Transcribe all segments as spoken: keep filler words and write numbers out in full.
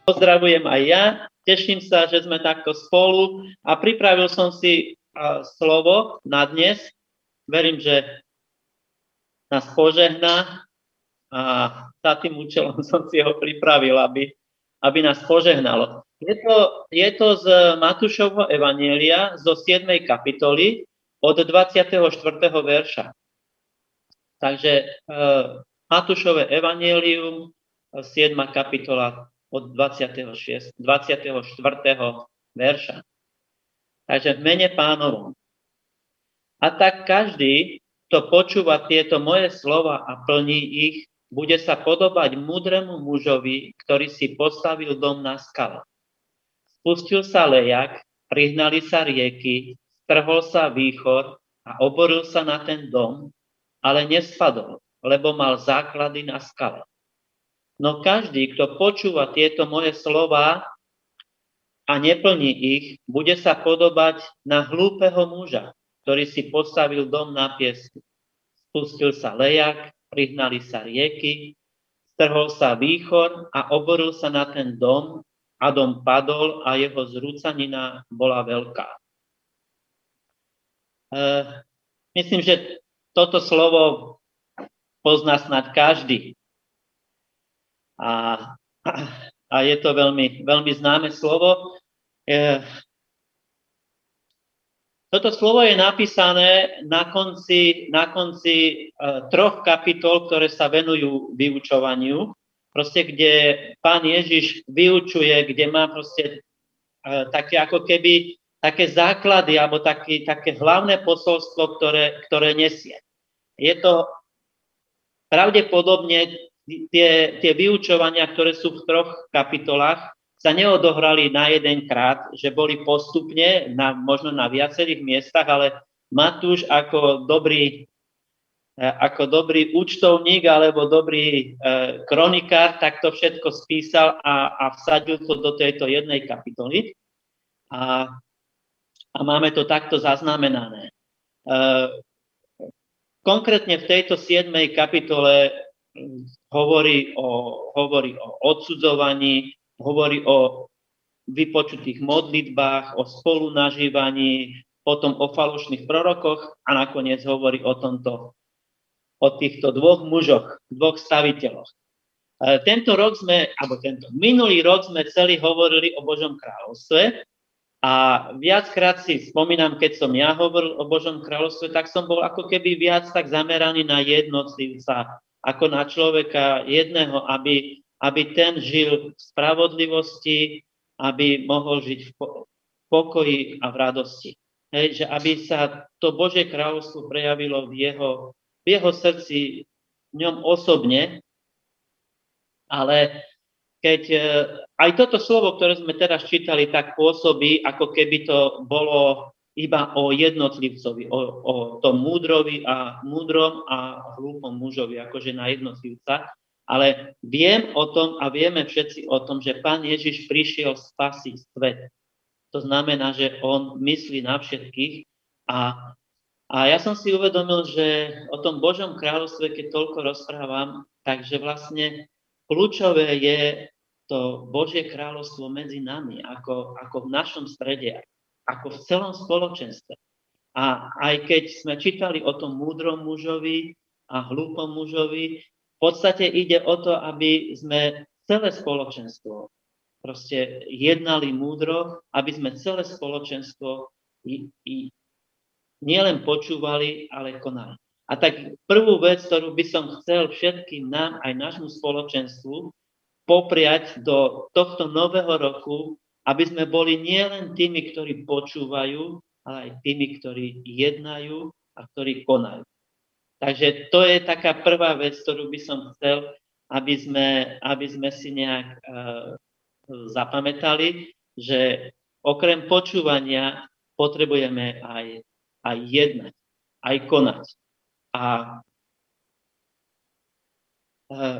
pozdravujem aj ja, teším sa, že sme takto spolu a pripravil som si uh, slovo na dnes. Verím, že nás požehná a za tým účelom som si ho pripravil, aby, aby nás požehnalo. Je to, je to z Matúšovho evanjelia zo siedmej kapitoly od dvadsiateho štvrtého verša. Takže uh, Matúšové evanjelium, siedma kapitola od dvadsiateho šiesteho, dvadsiateho štvrtého verša. Takže v mene Pánovom. A tak každý, kto počúva tieto moje slova a plní ich, bude sa podobať múdremu mužovi, ktorý si postavil dom na skale. Spustil sa lejak, prihnali sa rieky, strhol sa výchor a oboril sa na ten dom, ale nespadol, lebo mal základy na skale. No každý, kto počúva tieto moje slová a neplní ich, bude sa podobať na hlúpeho muža, ktorý si postavil dom na piesku. Spustil sa lejak, prihnali sa rieky, strhol sa výchor a oboril sa na ten dom a dom padol a jeho zrúcanina bola veľká. E, myslím, že toto slovo pozná snad každý. A, a je to veľmi, veľmi známe slovo. E, toto slovo je napísané na konci, na konci e, troch kapitol, ktoré sa venujú vyučovaniu. Proste, kde Pán Ježiš vyučuje, kde má proste e, také ako keby také základy alebo taký, také hlavné posolstvo, ktoré, ktoré nesie. Je to pravdepodobne Tie, tie vyučovania, ktoré sú v troch kapitolách, sa neodohrali na jeden krát, že boli postupne, na, možno na viacerých miestach, ale Matúš ako dobrý, ako dobrý účtovník alebo dobrý e, kronikár, tak to všetko spísal a, a vsadil to do tejto jednej kapitoly. A, a máme to takto zaznamenané. E, konkrétne v tejto siedmej kapitole Hovorí o, hovorí o odsudzovaní, hovorí o vypočutých modlitbách, o spolunažívaní, potom o falošných prorokoch a nakoniec hovorí o tomto, o týchto dvoch mužoch, dvoch staviteľoch. E, tento rok sme, alebo tento minulý rok sme celý hovorili o Božom kráľovstve a viackrát si spomínam, keď som ja hovoril o Božom kráľovstve, tak som bol ako keby viac tak zameraný na jednotlivca, ako na človeka jedného, aby, aby ten žil v spravodlivosti, aby mohol žiť v pokoji a v radosti. Hej, že aby sa to Božie kráľovstvo prejavilo v jeho, v jeho srdci, v ňom osobne, ale keď aj toto slovo, ktoré sme teraz čítali, tak pôsobí, ako keby to bolo iba o jednotlivcovi, o, o tom múdrovi a múdrom a hlúpom mužovi, akože na jednotlivca. Ale viem o tom a vieme všetci o tom, že Pán Ježiš prišiel spasiť svet. To znamená, že on myslí na všetkých. A, a ja som si uvedomil, že o tom Božom kráľovstve, keď toľko rozprávam, takže vlastne kľúčové je to Božie kráľovstvo medzi nami, ako, ako v našom strede, ako v celom spoločenstve. A aj keď sme čítali o tom múdrom mužovi a hlúpom mužovi, v podstate ide o to, aby sme celé spoločenstvo proste jednali múdro, aby sme celé spoločenstvo i, i nielen počúvali, ale konali. A tak prvú vec, ktorú by som chcel všetkým nám, aj nášmu spoločenstvu, popriať do tohto nového roku, aby sme boli nielen tými, ktorí počúvajú, ale aj tými, ktorí jednajú a ktorí konajú. Takže to je taká prvá vec, ktorú by som chcel, aby sme, aby sme si nejak uh, zapamätali, že okrem počúvania potrebujeme aj, aj jednať, aj konať. A uh,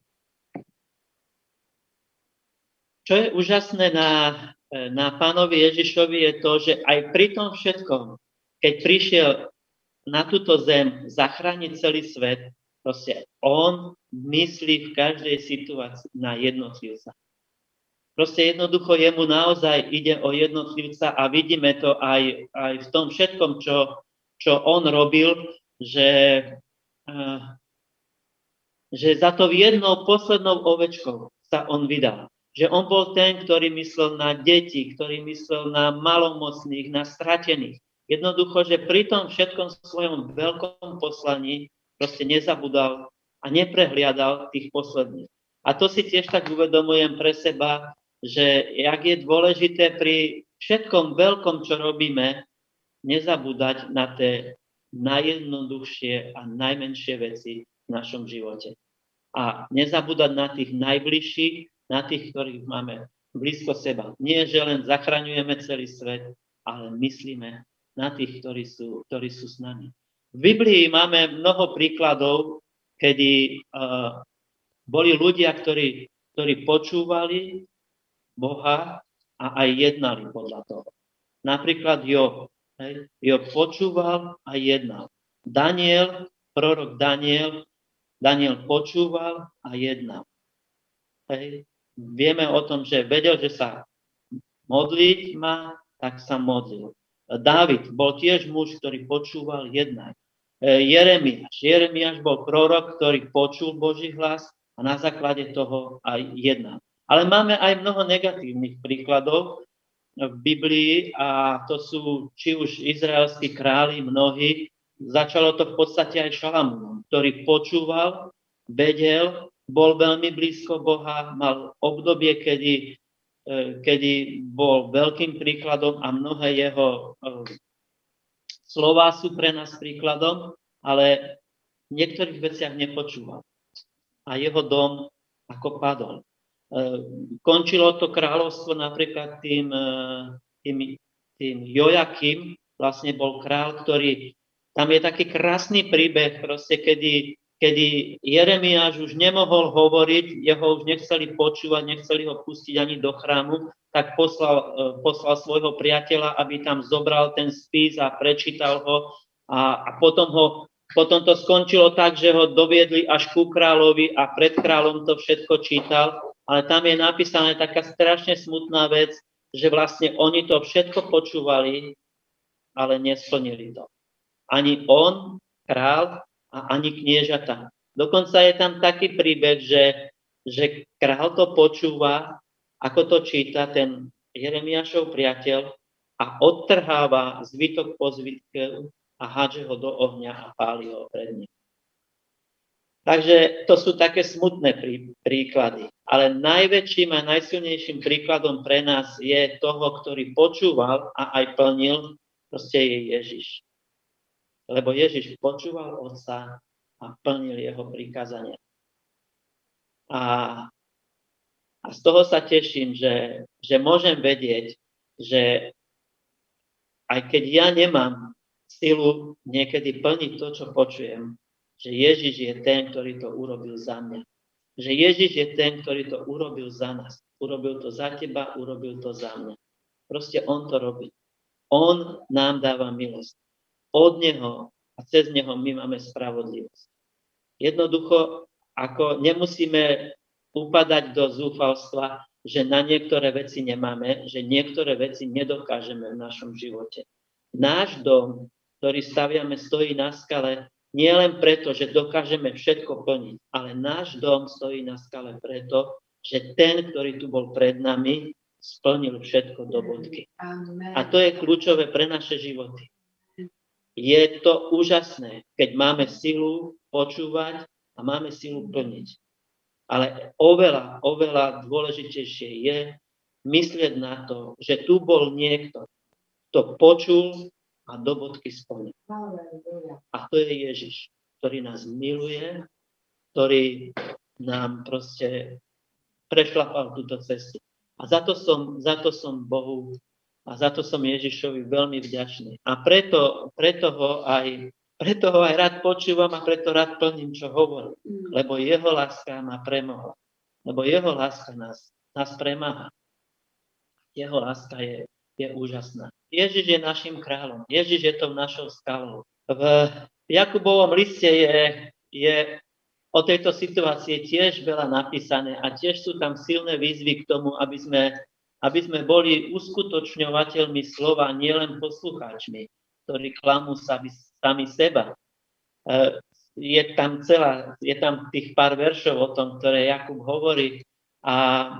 čo je úžasné na, na Pánovi Ježišovi je to, že aj pri tom všetkom, keď prišiel na túto zem zachrániť celý svet, proste on myslí v každej situácii na jednotlivca. Proste jednoducho jemu naozaj ide o jednotlivca a vidíme to aj, aj v tom všetkom, čo, čo on robil, že, uh, že za to jednou poslednou ovečkou sa on vydal. Že on bol ten, ktorý myslel na deti, ktorý myslel na malomocných, na stratených. Jednoducho, že pri tom všetkom svojom veľkom poslaní proste nezabudal a neprehliadal tých posledných. A to si tiež tak uvedomujem pre seba, že jak je dôležité pri všetkom veľkom, čo robíme, nezabúdať na tie najjednoduchšie a najmenšie veci v našom živote. A nezabúdať na tých najbližších, na tých, ktorých máme blízko seba. Nie, že len zachraňujeme celý svet, ale myslíme na tých, ktorí sú, ktorí sú s nami. V Biblii máme mnoho príkladov, kedy uh, boli ľudia, ktorí, ktorí počúvali Boha a aj jednali podľa toho. Napríklad Job. Hej. Job počúval a jednal. Daniel, prorok Daniel, Daniel počúval a jednal. Hej. Vieme o tom, že vedel, že sa modliť má, tak sa modlil. Dávid bol tiež muž, ktorý počúval jednať. Jeremiáš. Jeremiáš bol prorok, ktorý počul Boží hlas a na základe toho aj jednal. Ale máme aj mnoho negatívnych príkladov v Biblii a to sú či už izraelskí králi, mnohí. Začalo to v podstate aj Šalamúnom, ktorý počúval, vedel, bol veľmi blízko Boha, mal obdobie, kedy, kedy bol veľkým príkladom a mnohé jeho slová sú pre nás príkladom, ale v niektorých veciach nepočúval. A jeho dom ako padol. Končilo to kráľovstvo napríklad tým, tým, tým Jojakim, vlastne bol král, ktorý, tam je taký krásny príbeh, proste, kedy, kedy Jeremiáš už nemohol hovoriť, jeho už nechceli počúvať, nechceli ho pustiť ani do chrámu, tak poslal, poslal svojho priateľa, aby tam zobral ten spis a prečítal ho a, a potom ho Potom to skončilo tak, že ho doviedli až ku kráľovi a pred kráľom to všetko čítal, ale tam je napísané taká strašne smutná vec, že vlastne oni to všetko počúvali, ale nesplnili to. Ani on, kráľ, a ani kniežata. Dokonca je tam taký príbeh, že, že kráľ to počúva, ako to číta ten Jeremiášov priateľ a odtrháva zvytok po zvitku a hádže ho do ohňa a páli ho pred ním. Takže to sú také smutné prí, príklady. Ale najväčším a najsilnejším príkladom pre nás je toho, ktorý počúval a aj plnil, proste je Ježiš. Lebo Ježiš počúval Otca a plnil jeho prikázania. A, a z toho sa teším, že, že môžem vedieť, že aj keď ja nemám silu niekedy plniť to, čo počujem, že Ježiš je ten, ktorý to urobil za mňa. Že Ježiš je ten, ktorý to urobil za nás. Urobil to za teba, urobil to za mňa. Proste on to robí. On nám dáva milosť. Od neho a cez neho my máme spravodlivosť. Jednoducho, ako nemusíme upadať do zúfalstva, že na niektoré veci nemáme, že niektoré veci nedokážeme v našom živote. Náš dom, ktorý staviame, stojí na skale nie len preto, že dokážeme všetko plniť, ale náš dom stojí na skale preto, že ten, ktorý tu bol pred nami, splnil všetko do bodky. Amen. A to je kľúčové pre naše životy. Je to úžasné, keď máme silu počúvať a máme silu plniť. Ale oveľa, oveľa dôležitejšie je myslieť na to, že tu bol niekto, kto počul a do bodky splnil. A to je Ježiš, ktorý nás miluje, ktorý nám proste prešlapal túto cestu. A za to som, za to som Bohu a za to som Ježišovi veľmi vďačný. A preto, preto, ho aj, preto ho aj rád počúvam a preto rád plním, čo hovorím. Lebo jeho láska ma premohla. Lebo jeho láska nás, nás premáha. Jeho láska je, je úžasná. Ježiš je našim kráľom. Ježiš je tou našou skalou. V Jakubovom liste je, je o tejto situácii je tiež veľa napísané a tiež sú tam silné výzvy k tomu, aby sme, aby sme boli uskutočňovateľmi slova, nielen poslucháčmi, ktorí klamú sami, sami seba. Je tam celá, je tam tých pár veršov o tom, ktoré Jakub hovorí, a,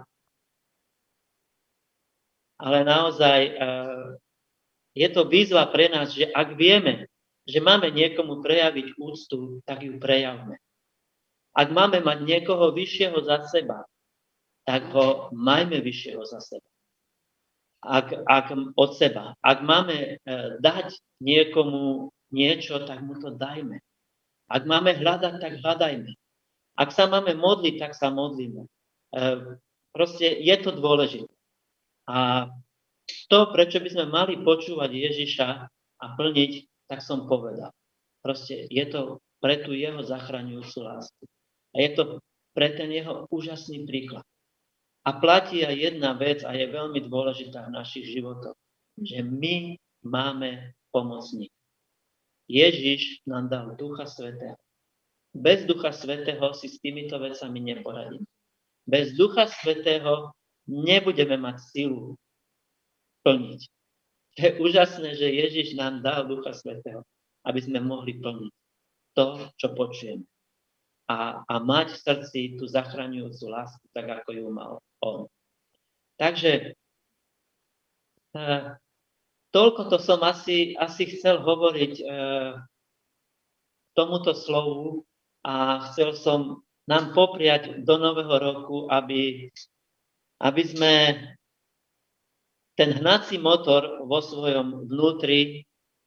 ale naozaj je to výzva pre nás, že ak vieme, že máme niekomu prejaviť úctu, tak ju prejavme. Ak máme mať niekoho vyššieho za seba, tak ho majme vyššieho za seba. Ak, ak od seba. Ak máme dať niekomu niečo, tak mu to dajme. Ak máme hľadať, tak hľadajme. Ak sa máme modliť, tak sa modlíme. Proste je to dôležité. A to, prečo by sme mali počúvať Ježiša a plniť, tak som povedal. Proste je to pre tú jeho zachraňujúcu lásku. A je to pre ten jeho úžasný príklad. A platí aj jedna vec a je veľmi dôležitá v našich životoch, že my máme pomocník. Ježiš nám dal Ducha Svätého. Bez Ducha Svätého si s týmito vecami neporadíme. Bez Ducha Svätého nebudeme mať silu plniť. Je úžasné, že Ježiš nám dal Ducha Svätého, aby sme mohli plniť to, čo počujeme. A, a mať v srdci tú zachraňujúcu lásku, tak ako ju mal on. Takže e, toľko to som asi, asi chcel hovoriť e, tomuto slovu a chcel som nám popriať do nového roku, aby, aby sme ten hnací motor vo svojom vnútri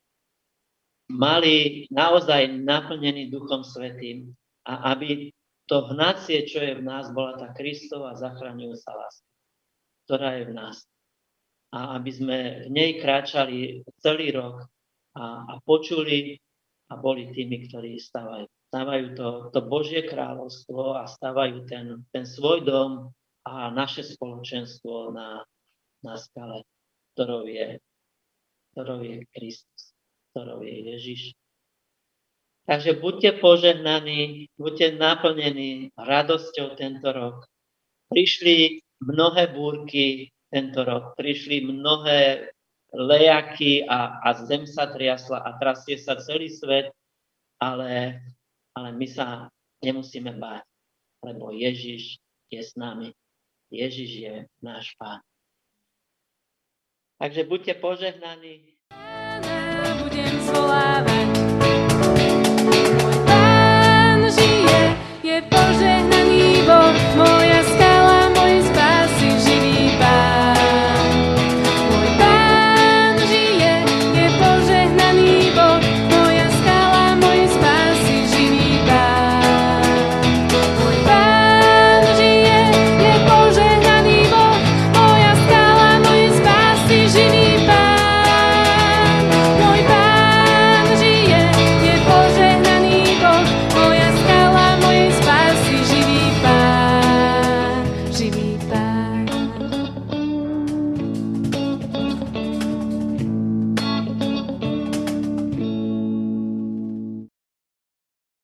mali naozaj naplnený Duchom Svätým a aby to hnacie, čo je v nás, bola tá Kristova zachraňujúca láska, ktorá je v nás. A aby sme v nej kráčali celý rok a, a počuli a boli tými, ktorí stavajú. Stavajú to, to Božie kráľovstvo a stavajú ten, ten svoj dom a naše spoločenstvo na, na skale, ktorou je, ktorou je Kristus, ktorou je Ježiš. Takže buďte požehnaní, buďte naplnení radosťou tento rok. Prišli mnohé búrky tento rok, prišli mnohé lejaky a, a zem sa triasla a trasie sa celý svet, ale, ale my sa nemusíme báť, lebo Ježiš je s nami. Ježiš je náš Pán. Takže buďte požehnaní.